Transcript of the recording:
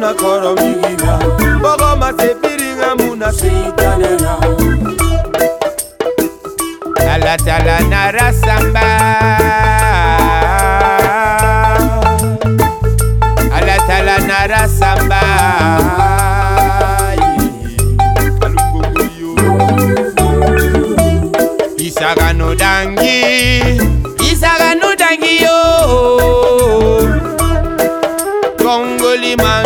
makoro migina bogo masepiringa muna seitanera alatala narasamba alatala narasamba Isagano dangi yo Kongoli man